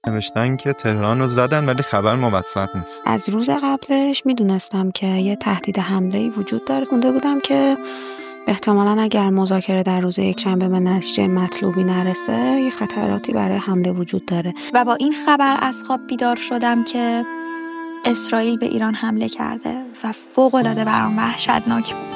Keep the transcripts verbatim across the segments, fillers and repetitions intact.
نوشتن که تهران رو زدن ولی خبر موثق نیست. از روز قبلش میدونستم که یه تهدید حمله‌ای وجود داره. خونده بودم که احتمالاً اگر مذاکره در روز یکشنبه به نتیجه مطلوبی نرسه یه خطراتی برای حمله وجود داره. و با این خبر از خواب بیدار شدم که اسرائیل به ایران حمله کرده و فوق‌العاده برام وحشتناک بود.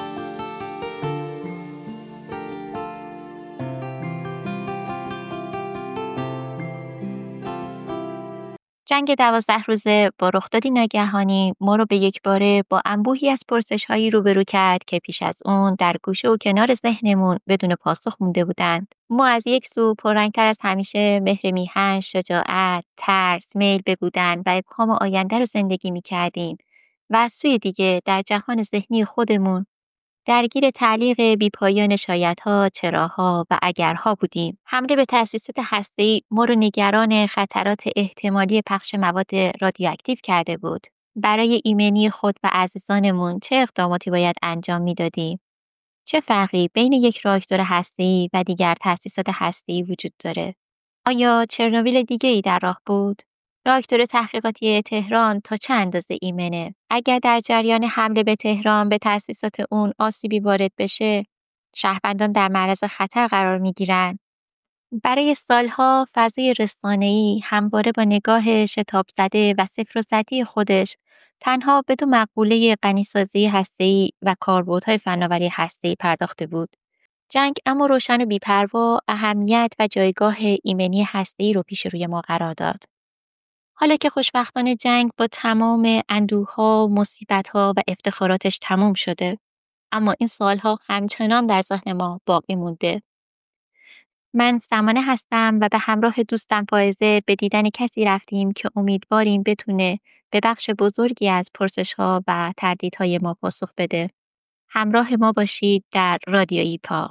جنگ دوازده روزه با رخدادی ناگهانی ما رو به یک باره با انبوهی از پرسش‌هایی روبرو کرد که پیش از اون در گوشه و کنار ذهنمون بدون پاسخ مونده بودند. ما از یک سو پررنگ‌تر از همیشه مهر میهن، شجاعت، ترس، میل به بودن و ابهام آینده رو زندگی می‌کردیم و از سوی دیگه در جهان ذهنی خودمون درگیر تعلیق بی‌پایان شایدها، چراها و اگرها بودیم. حمله به تأسیسات هسته‌ای ما رو نگران خطرات احتمالی پخش مواد رادیواکتیو کرده بود. برای ایمنی خود و عزیزانمون چه اقداماتی باید انجام میدادیم؟ چه فرقی بین یک راکتور هسته‌ای و دیگر تأسیسات هسته‌ای وجود داره؟ آیا چرنوبیل دیگه‌ای در راه بود؟ راکتور تحقیقاتی تهران تا چه اندازه ایمنه؟ اگر در جریان حمله به تهران به تأسیسات اون آسیبی وارد بشه، شهروندان در معرض خطر قرار میگیرن. برای سالها فضای رسانه‌ای همواره با نگاه شتاب زده و صفر و زدی خودش تنها به دو مقوله غنیسازی هسته‌ای و کاربردهای فناوری هسته‌ای پرداخته بود. جنگ اما روشن و بی‌پروا اهمیت و جایگاه ایمنی هسته‌ای رو پیش روی ما قرار داد. حالا که خوشبختانه جنگ با تمام اندوه‌ها، مصیبت‌ها و افتخاراتش تموم شده، اما این سوال‌ها همچنان در ذهن ما باقی مونده. من سمانه هستم و به همراه دوستم فائزه به دیدن کسی رفتیم که امیدواریم بتونه به بخش بزرگی از پرسش‌ها و تردیدهای ما پاسخ بده. همراه ما باشید در رادیو ایپا.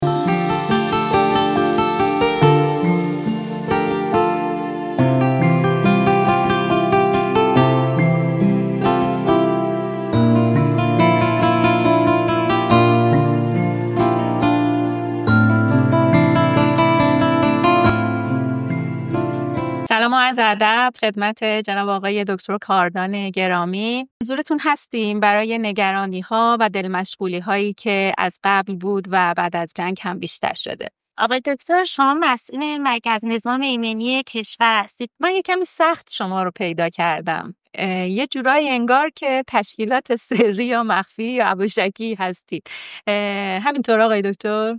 سلام و عرض ادب خدمت جناب آقای دکتر کاردان گرامی. حضورتون هستیم برای نگرانی‌ها و دلمشغولی‌هایی که از قبل بود و بعد از جنگ هم بیشتر شده. آقای دکتر، شما مسئول مرکز نظام ایمنی کشور هستید. من یه کمی سخت شما رو پیدا کردم. یه جورایی انگار که تشکیلات سری یا مخفی یا ابوشکی هستید. همینطور آقای دکتر؟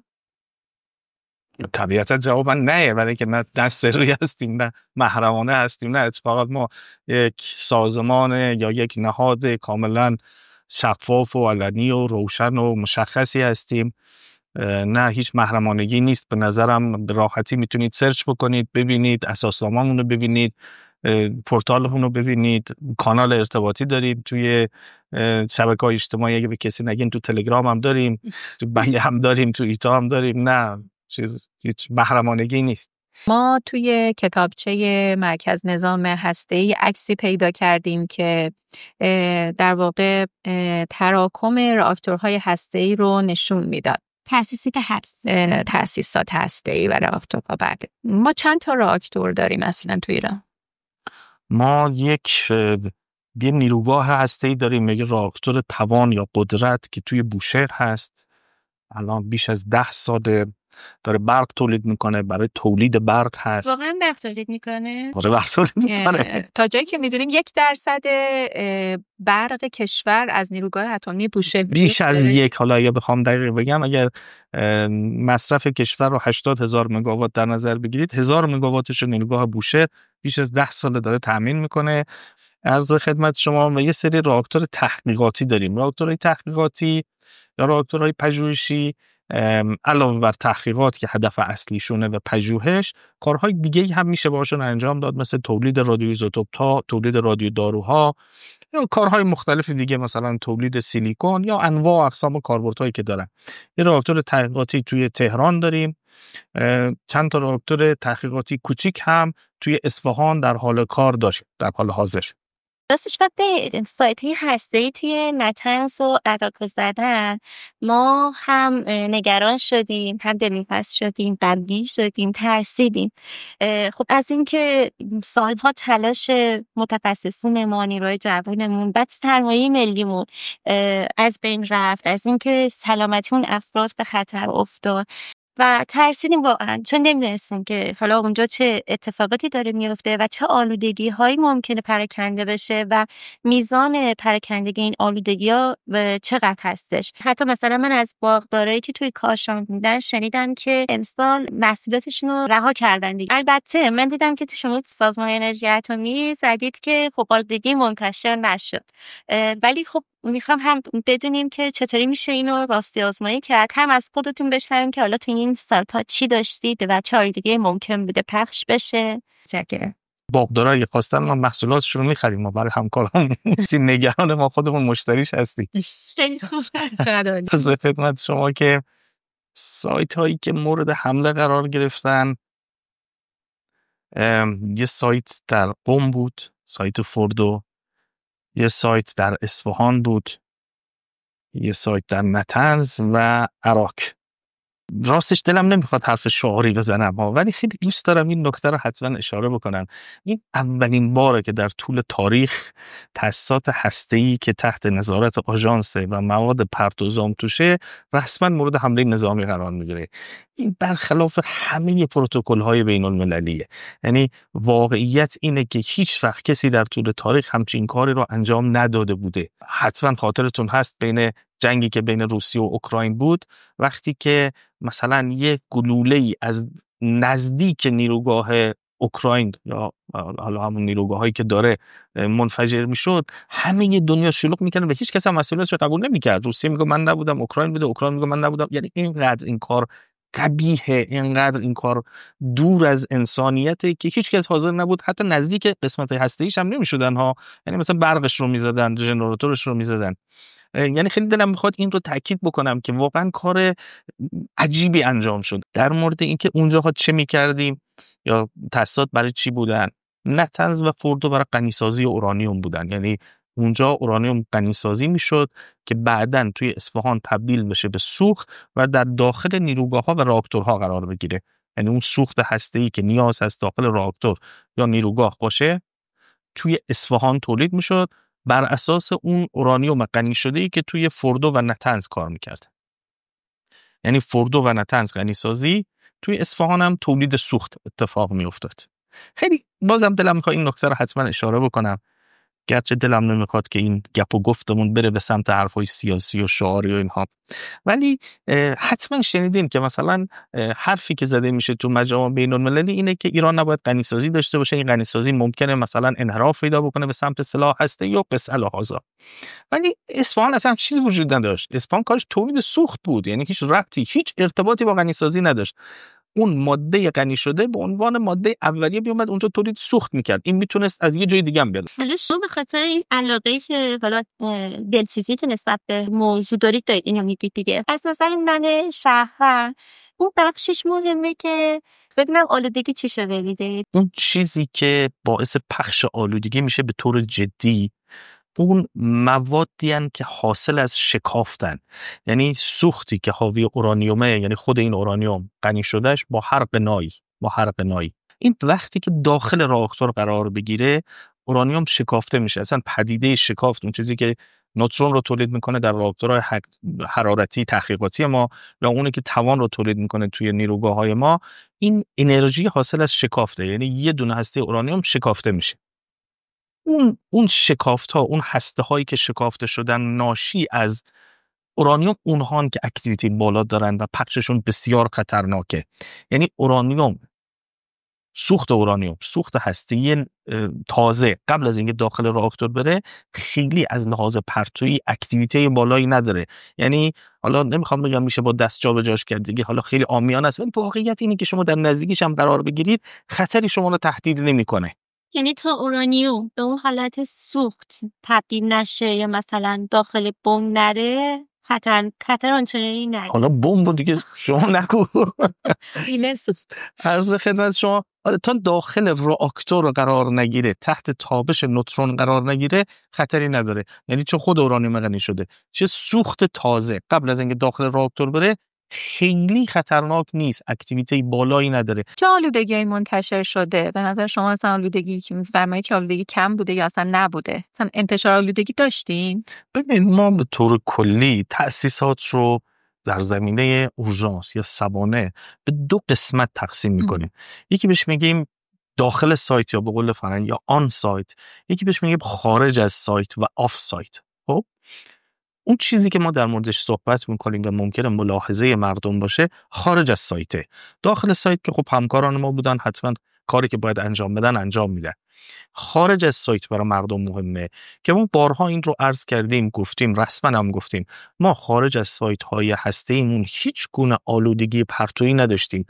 طبیعتا جوابا نه، ولی که نه نه سری هستیم نه محرمانه هستیم، نه اتفاقا ما یک سازمان یا یک نهاد کاملا شفاف و علنی و روشن و مشخصی هستیم. نه هیچ محرمانگی نیست. به نظرم به راحتی میتونید سرچ بکنید، ببینید اساسنامه‌مون رو، ببینید پورتالمون رو، ببینید کانال ارتباطی داریم توی شبکه‌های اجتماعی. اگه به کسی نگین تو تلگرام هم داریم، تو بنگ هم داریم، تو ایتا هم داریم. نه چیز هیچ محرمانگی نیست. ما توی کتابچه مرکز نظام هسته‌ای عکسی پیدا کردیم که در واقع تراکم راکتورهای هسته‌ای رو نشون میداد. تأسیسات هست تأسیسات هسته‌ای و راکتورها. بعد ما چند تا راکتور داریم اصلا تو ایران؟ ما یک یه نیروگاه هسته‌ای داریم، یه راکتور توان یا قدرت که توی بوشهر هست. الان بیش از ده ساله داره برق تولید میکنه، برای تولید برق هست. واقعا برق تولید میکنه؟ آره برق تولید میکنه. تا جایی که میدونیم یک درصد برق کشور از نیروگاه اتمی بوشهر بیش از یک. حالا اگه بخوام دقیق بگم، اگر مصرف کشور رو هشتاد هزار مگاوات در نظر بگیرید، هزار مگاواتش رو نیروگاه بوشهر بیش از ده ساله داره تامین میکنه. عرض خدمت شما و یه سری راکتور تحقیقاتی داریم. راکتورهای تحقیقاتی یا راکتورهای پژوهشی علاوه بر تحقیقات که هدف اصلیشونه و پژوهش، کارهای دیگه هم میشه باشون انجام داد، مثل تولید رادیوایزوتوپ ها، تولید رادیو داروها یا کارهای مختلف دیگه، مثلا تولید سیلیکون یا انواع و اقسام کاربردهایی که دارن. یه راکتور تحقیقاتی توی تهران داریم. چند تا راکتور تحقیقاتی کوچیک هم توی اصفهان در حال کار داریم در حال حاضر. راستش وقتی سایت‌های هسته‌ای توی نتنز و ادارکو زدن، ما هم نگران شدیم، هم دلواپس شدیم، غمگین شدیم، ترسیدیم. خب از اینکه سالها تلاش متخصصینمون، نیروی جوانمون، بعد سرمایه ملیمون از بین رفت، از اینکه سلامتی اون افراد به خطر افتاد و ترسیدیم واقعا، چون نمیدونستیم که حالا اونجا چه اتفاقاتی داره میفته و چه آلودگی هایی ممکنه پراکنده بشه و میزان پراکندگی این آلودگی ها چقدر هستش. حتی مثلا من از باغدارایی که توی کاشان بودن شنیدم که امسال محصولاتشون رو رها کردن دیگه. البته من دیدم که تو شما سازمان انرژی اتمی زدید که خب آلودگی منتشر نشد، ولی خب میخوام هم بدونیم که چطوری میشه اینو راستی آزمایی کرد، هم از خودتون بشنویم که حالا تو این سایت‌ها چی داشتید و چه آلودگی ممکن بوده پخش بشه. چکر باغدارا اگه خواستن ما محصولاتشون رو می‌خریم، ما برای همکاران نگران ما خودمون مشتریش هستیم. خیلی خوب. چقدر از خدمت شما که سایت هایی که مورد حمله قرار گرفتن، یه سایت در قم بود، سایت فردو، یه سایت در اصفهان بود، یه سایت در نتنز و عراق. راستش دلم نمیخواد حرف شعاری بزنم ها، ولی خیلی دوست دارم این نکته رو حتما اشاره بکنم. این اولین باره که در طول تاریخ تأسیسات هسته‌ای که تحت نظارت آژانس و مواد پرتوزام توشه رسما مورد حمله نظامی قرار میگیره. این برخلاف همه پروتکل‌های بین‌المللیه. یعنی واقعیت اینه که هیچ وقت کسی در طول تاریخ همچین کاری رو انجام نداده بوده. حتما خاطرتون هست بین جنگی که بین روسیه و اوکراین بود، وقتی که مثلا یک گلوله‌ای از نزدیک نیروگاه اوکراین یا حالا همون نیروگاهایی که داره منفجر میشد، همه دنیا شلوغ میکردن و هیچ کس هم مسئولیتش رو قبول نمیکرد. روسیه میگه من نبودم، اوکراین بوده، اوکراین میگه من نبودم. یعنی اینقدر این کار قبیحه، اینقدر این کار دور از انسانیته که هیچ کس حاضر نبود حتی نزدیک قسمت هسته‌ایش هم نمیشدن ها. یعنی مثلا برقش رو میزدن، ژنراتورش رو میزدن. یعنی خیلی دلم میخواد این رو تاکید بکنم که واقعا کار عجیبی انجام شد. در مورد اینکه اونجاها چه میکردیم یا تأسیسات برای چی بودن، نتنز و فردو برای غنیسازی اورانیوم بودن. یعنی اونجا اورانیوم غنیسازی میشد که بعداً توی اصفهان تبدیل بشه به سوخت و در داخل نیروگاه‌ها و راکتورها قرار بگیره. یعنی اون سوخت هسته‌ای که نیاز هست داخل راکتور یا نیروگاه باشه توی اصفهان تولید میشد بر اساس اون اورانیوم غنی شده‌ای که توی فردو و نتنز کار میکرد. یعنی فردو و نتنز غنیسازی، توی اصفهان هم تولید سوخت اتفاق میافتاد. خیلی بازم دلم میخواد این نکته رو حتما اشاره بکنم، گرچه دلم نمیخواد که این گپ و گفتمون بره به سمت حرفای سیاسی و شعاری و اینها، ولی حتما شنیدین که مثلا حرفی که زده میشه تو مجامع بین‌المللی اینه که ایران نباید غنیسازی داشته باشه، این غنیسازی ممکنه مثلا انحراف پیدا بکنه به سمت سلاح هسته‌ای و قصه لحاظا. ولی اصفهان اصلا چیزی وجود نداشت. اصفهان کارش تولید سوخت بود، یعنی هیچ ربطی، هیچ ارتباطی با غنیسازی نداشت. اون ماده غنی شده به عنوان ماده اولیه میومد اونجا تولید سوخت میکرد. این میتونست از یه جای دیگه هم بیاد. حالا شما به خاطر این علاقه‌ای که حالا دلسوزی که نسبت به موضوع دارید دارید اینو میگید دیگه، از نظر من شهر اون بخشش مهمه که ببینم آلودگی چی شده دیده. اون چیزی که باعث پخش آلودگی میشه به طور جدی اون موادی هن که حاصل از شکافتن، یعنی سوختی که حاوی اورانیومه، یعنی خود این اورانیوم غنی شدهش با حرق نایی با حرق نایی این وقتی که داخل راکتور قرار بگیره اورانیوم شکافته میشه. اصلا پدیده شکافت، اون چیزی که نوترون رو تولید میکنه در راکتورهای حرارتی تحقیقاتی ما یا اونی که توان رو تولید میکنه توی نیروگاه‌های ما، این انرژی حاصل از شکافته، یعنی یه دونه هسته اورانیوم شکافته میشه. اون اون شکافت ها، اون هسته هایی که شکافته شدن ناشی از اورانیوم، اونهان که اکتیویتی بالا دارن و پخششون بسیار خطرناکه. یعنی اورانیوم، سوخت اورانیوم، سوخت هسته‌ای تازه قبل از اینکه داخل راکتور بره خیلی از لحاظ پرتویی اکتیویتی بالایی نداره. یعنی حالا نمیخوام بگم میشه با دست جابجاش کرد دیگه، حالا خیلی عامیانه است، ولی واقعیت اینه که شما در نزدیکش هم قرار بگیرید خطری شما رو تهدید نمیکنه. یعنی تا اورانیوم به اون حالت سوخت تبدیل نشه یا مثلا داخل بمب نره خطر خطر آنچنانی نه. حالا بمب دیگه شما نگو. ایله سوخت. عرض به خدمت شما آره تا داخل راکتور قرار نگیره، تحت تابش نوترون قرار نگیره، خطری نداره. یعنی چه خود اورانیوم غنی شده، چه سوخت تازه قبل از اینکه داخل راکتور بره خیلی خطرناک نیست، اکتیویته بالایی نداره. چه آلودگی منتشر شده؟ به نظر شما اصلا آلودگی که می‌فرمایید که آلودگی کم بوده یا اصلا نبوده؟ اصلا انتشار آلودگی داشتیم؟ ببین ما به طور کلی تأسیسات رو در زمینه اورژانس یا سوانه به دو قسمت تقسیم میکنیم. یکی بهش میگیم داخل سایت یا به قول فرنگی یا آن سایت، یکی بهش میگیم خارج از سایت و آف سایت. خب اون چیزی که ما در موردش صحبت میکنیم و ممکنه ملاحظه مردم باشه خارج از سایته. داخل سایت که خب همکاران ما بودن، حتما کاری که باید انجام بدن انجام میدن. خارج از سایت برای مردم مهمه که ما بارها این رو عرض کردیم، گفتیم، رسما هم گفتیم، ما خارج از سایت های هسته ایمون هیچ گونه آلودگی پرتویی نداشتیم.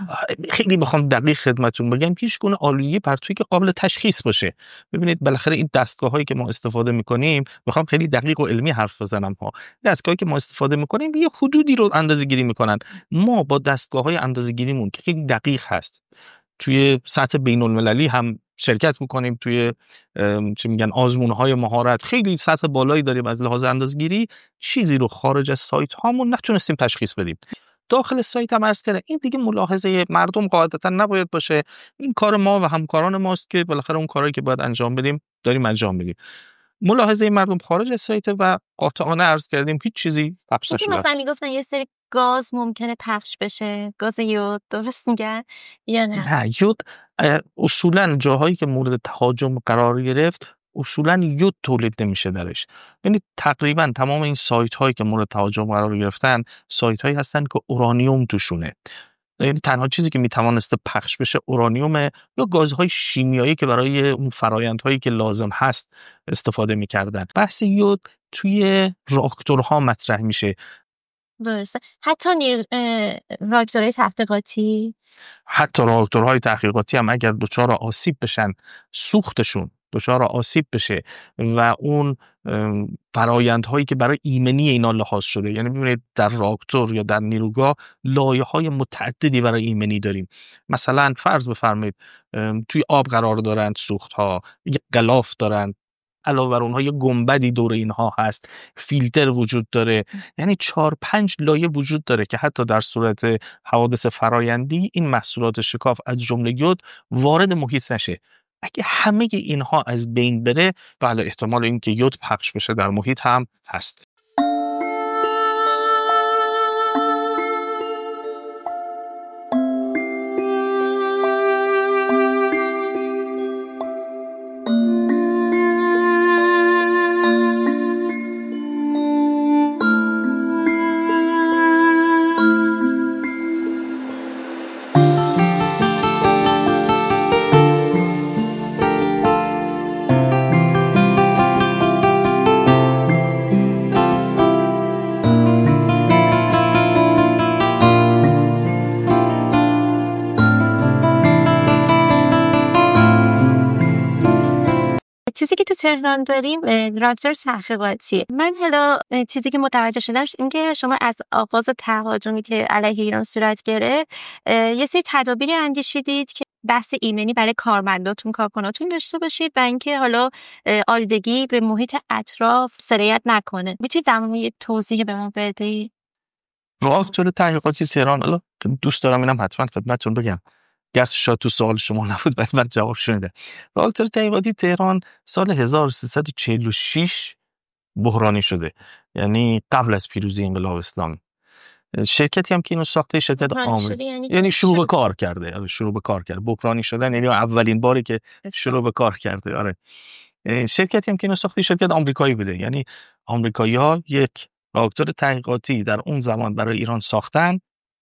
خیلی بخوام دقیق خدمتتون بگم هیچ گونه آلودگی پرتویی که قابل تشخیص باشه. ببینید بالاخره این دستگاه هایی که ما استفاده میکنیم، بخوام خیلی دقیق و علمی حرف بزنم ها، دستگاهی که ما استفاده میکنیم یه حدودی رو اندازه‌گیری میکنن. ما با دستگاه های اندازه‌گیریمون که خیلی دقیق هست، توی سطح بین المللی هم شرکت میکنیم، توی چی میگن آزمون‌های مهارت خیلی سطح بالایی داریم از لحاظ اندازه‌گیری، چیزی رو خارج از سایت هامون نتونستیم تشخیص بدیم. داخل سایت هم عرض کردم این دیگه ملاحظه مردم قاعدتا نباید باشه، این کار ما و همکاران ماست که بالاخره اون کارهایی که باید انجام بدیم داریم انجام میدیم. ملاحظه مردم خارج از سایت و قاطعانه عرض کردیم هیچ چیزی پخش نشده. مثلا میگفتن یه سری گاز ممکنه پخش بشه، گاز یود، درست میگن یا نه؟ نه، یود اصولا جاهایی که مورد تهاجم قرار گرفت اصولا یود تولید نمیشه درش. یعنی تقریبا تمام این سایت هایی که مورد تهاجم قرار گرفتن سایت هایی هستن که اورانیوم توشونه. یعنی تنها چیزی که میتوانسته پخش بشه اورانیومه یا گازهای شیمیایی که برای اون فرآیندهایی که لازم هست استفاده میکردن. بحث یود توی راکتورها مطرح میشه. درسته. حتی نیر... راکتورهای تحقیقاتی حتی راکتورهای تحقیقاتی هم اگر دچار آسیب بشن، سوختشون دچار آسیب بشه و اون فرآیندهایی که برای ایمنی اینا لحاظ شده، یعنی ببینید در راکتور یا در نیروگاه لایه‌های متعددی برای ایمنی داریم. مثلا فرض بفرمایید توی آب قرار دارند سوخت‌ها، یک غلاف دارند، علاوه بر اونها یه گنبدی دور اینها هست، فیلتر وجود داره، یعنی چهار پنج لایه وجود داره که حتی در صورت حوادث فرایندی این محصولات شکاف از جمله یود وارد محیط نشه. اگه همه اینها از بین بره، بله احتمال اینکه یود پخش بشه در محیط هم هست. چیزی که تو تهران داریم راکتور تحقیقاتی. من حالا چیزی که متوجه شدم این که شما از آغاز تهاجمی که علیه ایران صورت گرفت یه سری تدابیری اندیشیدید که بحث ایمنی برای کارمنداتون، کارکناتون داشته باشید و اینکه حالا آلودگی به محیط اطراف سرایت نکنه. میتونید در مورد توضیح به ما بدید؟ راکتور تحقیقاتی تهران، حالا دوست دارم اینم حتما خدمتتون بگم، گرچه شاید تو سوال شما نبود ولی من جواب شده. راکتور تحقیقاتی تهران سال هزار و سیصد و چهل و شش بحرانی شده، یعنی قبل از پیروزی انقلاب اسلامی. شرکتی هم که اینو ساخته شرکت آمریکا، یعنی, یعنی شروع به کار کرده. آره شروع به کار کرده. بحرانی شدن یعنی اولین باری که شروع به کار کرده. آره شرکتی هم که اینو ساخته شرکت آمریکایی بوده، یعنی آمریکایی‌ها یک راکتور تحقیقاتی در اون زمان برای ایران ساختن.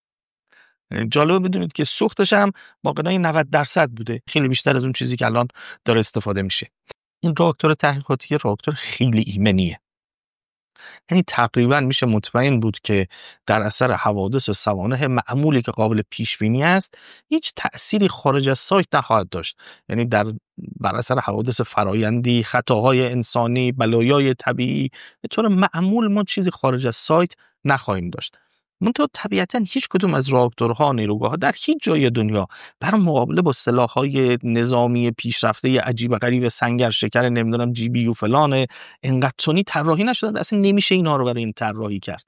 جالبه بدونید که سوختش هم با قنای نود درصد بوده، خیلی بیشتر از اون چیزی که الان داره استفاده میشه. این راکتور تحقیقاتی راکتور خیلی ایمنیه، یعنی تقریبا میشه مطمئن بود که در اثر حوادث و سوانح معمولی که قابل پیش بینی است هیچ تأثیری خارج از سایت نخواهد داشت. یعنی در بر اثر حوادث فرایندی، خطاهای انسانی، بلایای طبیعی، به طور معمول ما چیزی خارج از سایت نخواهیم داشت. منتها طبیعتا هیچ کدوم از راکتورها، نیروگاه‌ها در هیچ جای دنیا برای مقابله با سلاح‌های نظامی پیشرفته عجیب و غریب سنگر شکر نمیدونم جی بی و فلان اینقدر تونی طراحی نشدن. اصلا نمیشه اینا رو برای این طراحی کرد.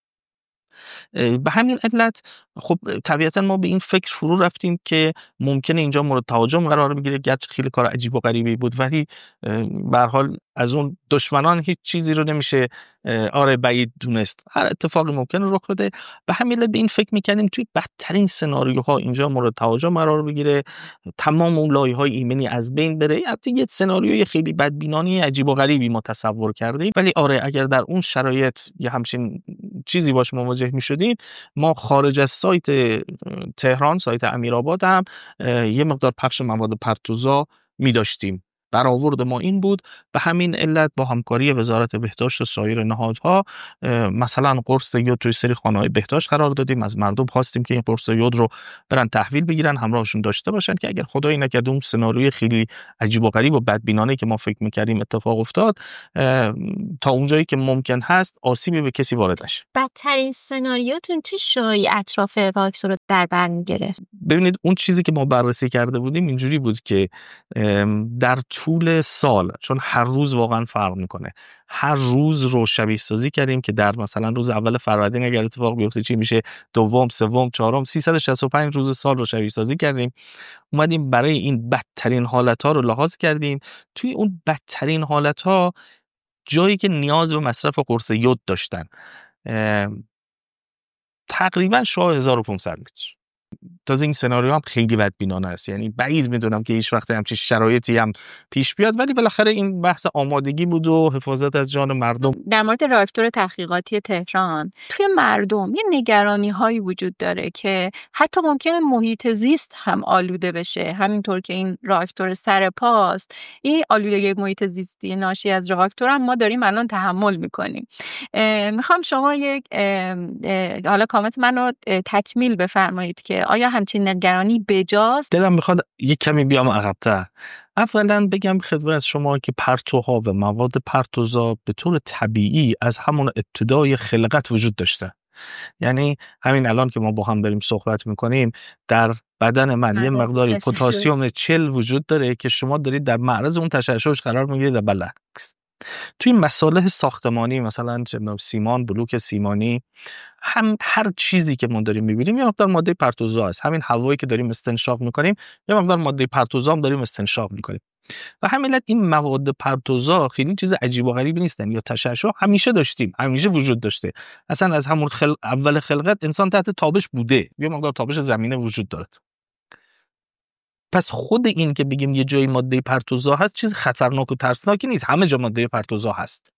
به همین علت خب طبیعتا ما به این فکر فرو رفتیم که ممکنه اینجا مورد تهاجم قرار بگیره، گرچه خیلی کار عجیب و غریبی بود، ولی به هر حال از اون دشمنان هیچ چیزی رو نمیشه آره بعید دونست، هر اتفاقی ممکنه رخ بده. به همین علت به این فکر میکنیم توی بدترین سناریوها اینجا مورد تهاجم قرار بگیره، تمام اون لایه‌های ایمنی از بین بره. البته یه سناریوی خیلی بدبینانه عجیب و غریبی ما تصور کردیم، ولی آره اگر در اون شرایط یه همچین چیزی باش مواجه میشدیم، ما خارج از سایت تهران، سایت امیرآباد هم یه مقدار پخش مواد پرتوزا می داشتیم. برآورد ما این بود. به همین علت با همکاری وزارت بهداشت و سایر نهادها مثلا قرص یود توی سری خانه‌های بهداشت قرار دادیم. از مردم خواستیم که این قرص یود رو برن تحویل بگیرن، همراهشون داشته باشن که اگر خدایی نکرده اون سناریوی خیلی عجیب و غریب و بدبینانه که ما فکر می‌کردیم اتفاق افتاد، تا اونجایی که ممکن هست آسیبی به کسی وارد نشه. بدترین سناریوتون چه شایی اطراف راکتور رو در بر می‌گرفت؟ ببینید اون چیزی که ما بررسی کرده بودیم اینجوری بود که در طول سال، چون هر روز واقعا فرق میکنه، هر روز رو شبیه سازی کردیم که در مثلا روز اول فروردین اگر اتفاق بیفته چی میشه، دوم، سوم، چهارم، سیصد و شصت و پنج روز سال رو شبیه سازی کردیم. اومدیم برای این بدترین حالت‌ها رو لحاظ کردیم. توی اون بدترین حالت‌ها جایی که نیاز به مصرف قرص یود داشتن تقریبا شاه هزار و پانصد متر. تازه این سناریو هم خیلی بدبینانه است، یعنی بعید میدونم که هیچ وقت همچین شرایطی هم پیش بیاد، ولی بالاخره این بحث آمادگی بود و حفاظت از جان مردم. در مورد راکتور تحقیقاتی تهران، توی مردم یه نگرانی هایی وجود داره که حتی ممکنه محیط زیست هم آلوده بشه. همینطور که این راکتور سر پاست، این آلودگی محیط زیستی ناشی از راکتور هم ما داریم الان تحمل میکنیم. میخوام شما یک حالا کامنت منو تکمیل بفرمایید که آیا همچین نگرانی بجاست؟ دلم میخواد یک کمی بیام عقب‌تر. اولا بگم خدمت شما که پرتوها و مواد پرتوزا به طور طبیعی از همون ابتدای خلقت وجود داشته. یعنی همین الان که ما با هم داریم صحبت میکنیم، در بدن من یه مقداری پتاسیم چل وجود داره که شما دارید در معرض اون تشعشعش قرار میگیرید و بالعکس. توی مصالح ساختمانی مثلا سیمان، بلوک سیمانی، هم هر چیزی که ما داریم می‌بینیم یه مقدار ماده پرتوزا است. همین هوایی که داریم استنشاق می‌کنیم یه مقدار ماده پرتوزا هم داریم استنشاق می‌کنیم. و همین علت این مواد پرتوزا خیلی چیز عجیب و غریبی نیستن یا تشعشع همیشه داشتیم، همیشه وجود داشته. اصلا از همون خلق اول خلقت انسان تحت تابش بوده، یه مقدار تابش زمینه وجود داره. پس خود این که بگیم یه جایی ماده پرتوزا هست چیز خطرناک و ترسناکی نیست. همه جا ماده پرتوزا هست.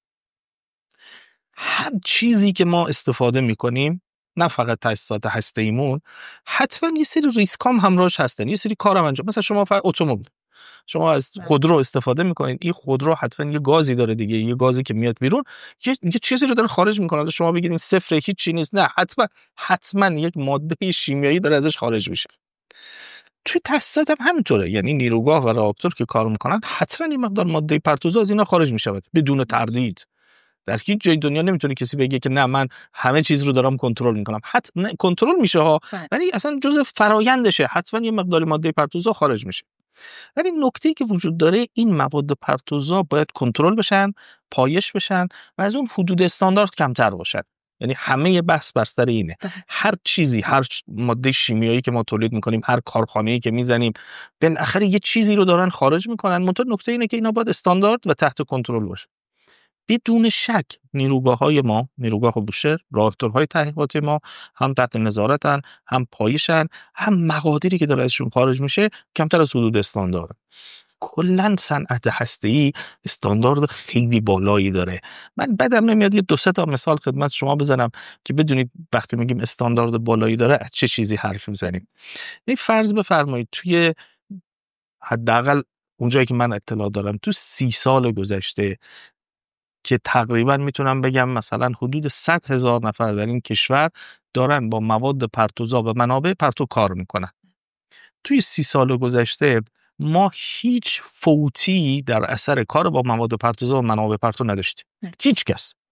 هر چیزی که ما استفاده میکنیم، نه فقط تجهیزات هسته‌ایمون، حتما یه سری ریسک هم همراهش هستن، یه سری کارم انجام. مثلا شما فقط اتومبیل، شما از خودرو استفاده میکنین، این خودرو حتما یه گازی داره دیگه، یه گازی که میاد بیرون یه, یه چیزی رو داره خارج میکنه. شما بگید این صفر هیچ چی نیست، نه، حتما حتما یک ماده شیمیایی داره ازش خارج میشه. توی تاسیسات هم همینطوره، یعنی نیروگاه و راکتور که کار میکنن حتما این مقدار ماده پرتوزا از اینا خارج میشه بدون تردید. در هیچ جای دنیا نمیتونه کسی بگه که نه من همه چیز رو دارم کنترل میکنم. حتما کنترل میشه ها، ولی اصلا جزء فرایندشه، حتما یه مقدار ماده پرتوزا خارج میشه. ولی نکته‌ای که وجود داره، این مواد پرتوزا باید کنترل بشن، پایش بشن و از اون حدود استاندارد کمتر باشن. یعنی همه بحث بر سر اینه. هر چیزی، هر ماده شیمیایی که ما تولید میکنیم، هر کارخانه‌ای که میزنیم، بالاخره یه چیزی رو دارن خارج میکنن. منتها نکته اینه که اینا باید استاندارد و تحت کنترل باشه. بدون شک نیروگاه‌های ما، نیروگاه بوشهر، راکتورهای تحقیقاتی ما هم تحت نظارتن، هم پایشن، هم مقادیری که داره ازشون خارج میشه کمتر از حدود استاندارد. کلاً صنعت هسته‌ای استاندارد خیلی بالایی داره. من بدم نمیاد یه دو سه تا مثال خدمت شما بزنم که بدونید وقتی میگیم استاندارد بالایی داره از چه چیزی حرف میزنیم. این فرض بفرمایید توی حداقل اونجایی که من اطلاع دارم تو سی سال گذشته که تقریبا میتونم بگم مثلا حدود صد هزار نفر در این کشور دارن با مواد پرتوزا و منابع پرتو کار میکنن. توی سی سال گذشته ما هیچ فوتی در اثر کار با مواد پرتوزا و منابع پرتو نداشتیم. هیچ کس.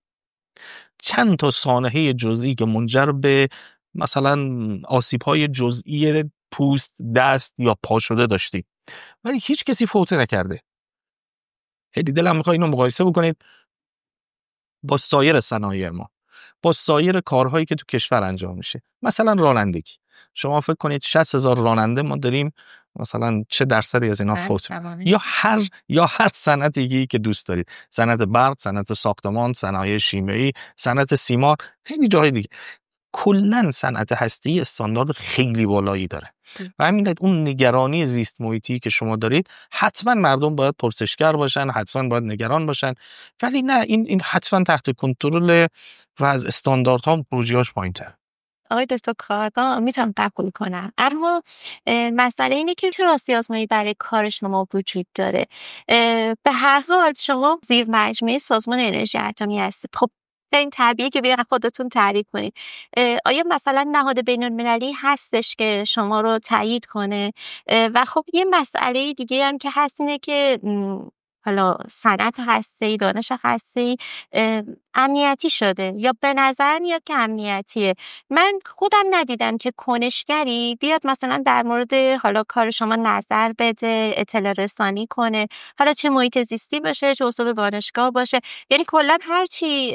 چند تا سانحه جزئی که منجر به مثلا آسیب‌های جزئی پوست، دست یا پا شده داشتیم، ولی هیچ کسی فوت نکرده. خیلی دلم میخواد اینو مقایسه بکنید با سایر صنایع ما، با سایر کارهایی که تو کشور انجام میشه. مثلا رانندگی، شما فکر کنید شصت هزار راننده ما داریم، مثلا چه درصدی از اینا فوت؟ یا هر یا هر صنعت دیگه‌ای که دوست دارید، صنعت برق، صنعت ساختمان، صنایع شیمیایی، صنعت سیمار، خیلی جای دیگه. کلا صنعت هسته‌ای استاندارد خیلی بالایی داره و همین دلیل اون نگرانی زیست محیطی که شما دارید، حتما مردم باید پرسشگر باشن، حتما باید نگران باشن، ولی نه، این این حتما تحت کنترل و از استانداردها پروژه‌اش پایین‌تر. آقای دکتر کاردان میتونم قبول کنم، اما مسئله اینه که چه راستی آزمایی برای کار شما وجود داره. به هر حال شما زیر مجموعه سازمان انرژی اتمی هستید. خب در این طبیعیه که بیان خودتون تعریف کنید. آیا مثلا نهاد بین المللی هستش که شما رو تایید کنه؟ و خب یه مسئله دیگه هم که هست اینه که حالا صنعت هسته‌ای، دانش هسته‌ای امنیتی شده یا به نظر میاد که امنیتیه. من خودم ندیدم که کنشگری بیاد مثلا در مورد حالا کار شما نظر بده، اطلاع رسانی کنه، حالا چه محیط زیستی باشه، چه استاد دانشگاه باشه، یعنی کلا هر چی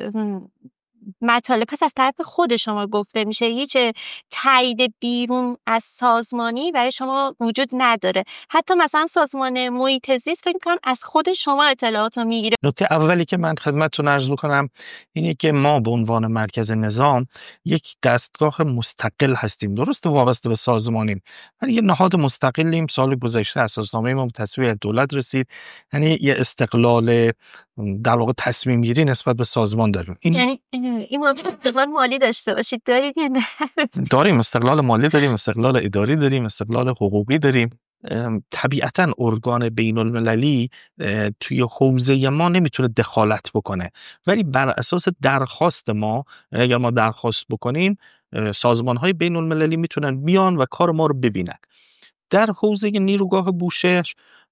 مطالب پس از طرف خود شما گفته میشه، هیچ تایید بیرون از سازمانی برای شما وجود نداره. حتی مثلا سازمان محیط زیست فکر می‌کنم از خود شما اطلاعات رو میگیره. نکته اولی که من خدمتتون عرض بکنم اینه که ما به عنوان مرکز نظام یک دستگاه مستقل هستیم، درست وابسته به سازمانیم، ولی یه نهاد مستقلیم. سال گذشته اساسنامه ما به تصویب دولت رسید، یعنی یه استقلال در واقع تصمیم گیری نسبت به سازمان داریم. این یعنی این موضوع استقلال مالی داشته باشید، دارید یا نه؟ داریم، استقلال مالی داریم، استقلال اداری داریم، استقلال حقوقی داریم. طبیعتاً ارگان بین المللی توی حوزه ما نمیتونه دخالت بکنه، ولی بر اساس درخواست ما، اگر ما درخواست بکنیم، سازمان های بین المللی میتونن بیان و کار ما رو ببینن. در حوزه نیروگاه بوشهر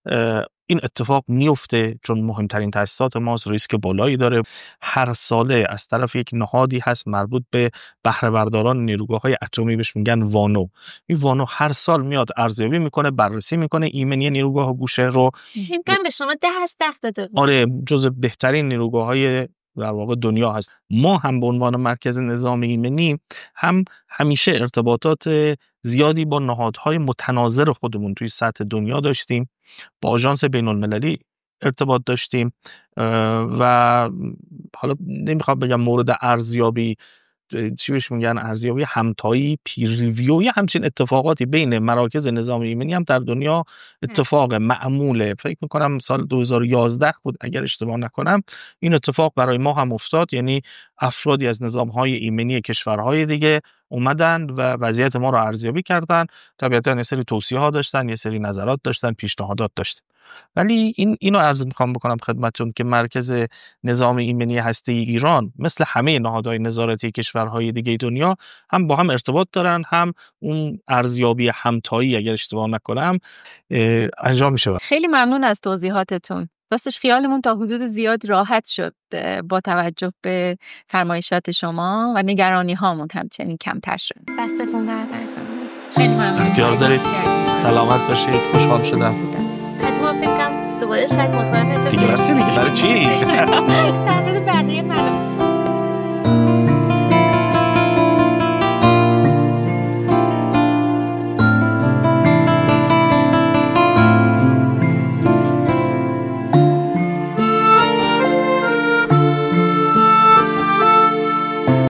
این اتفاق میفته چون مهمترین تأسیسات ماست، ریسک بالایی داره. هر ساله از طرف یک نهادی هست مربوط به بهره برداران نیروگاه‌های اتمی، بهش میگن وانو. این وانو هر سال میاد ارزیابی میکنه، بررسی میکنه ایمنی نیروگاه بوشهر رو. امکان به شما ده از ده داده. آره، جزو بهترین نیروگاه‌های در واقع دنیا هست. ما هم به عنوان مرکز نظام ایمنی هم همیشه ارتباطات زیادی با نهادهای متناظر خودمون توی سطح دنیا داشتیم، با آژانس بین المللی ارتباط داشتیم و حالا نمیخوام بگم مورد ارزیابی، چی بهش میگن، ارزیابی همتایی، پیر ریویو، یا همچین اتفاقاتی بین مراکز نظام ایمنی هم در دنیا اتفاق معموله. فکر میکنم سال دو هزار و یازده بود اگر اشتباه نکنم این اتفاق برای ما هم افتاد، یعنی افرادی از نظامهای ایمنی کشورهای دیگه اومدن و وضعیت ما رو ارزیابی کردن. طبیعتا یه سری توصیه ها داشتن، یه سری نظرات داشتن، پیشنهادات داشتن. ولی این اینو عرض میخوام بکنم خدمتتون که مرکز نظام ایمنی هسته‌ای ایران مثل همه نهادهای نظارتی کشورهای دیگه دنیا هم با هم ارتباط دارن، هم اون ارزیابی همتایی اگر اشتباه نکنم انجام میشه. خیلی ممنون از توضیحاتتون. راستش خیالمون تا حدود زیاد راحت شد با توجه به فرمایشات شما و نگرانی هامون همچنین کمتر شد. دستتون درد نکنه. خیلی ممنون. اختیار دارید. سلامت باشید. خوشحال شدم. حتما فکر کنم دوباره شاید مصاحبه دیگه بس دیگه برای چی؟ در مورد بقیه مردم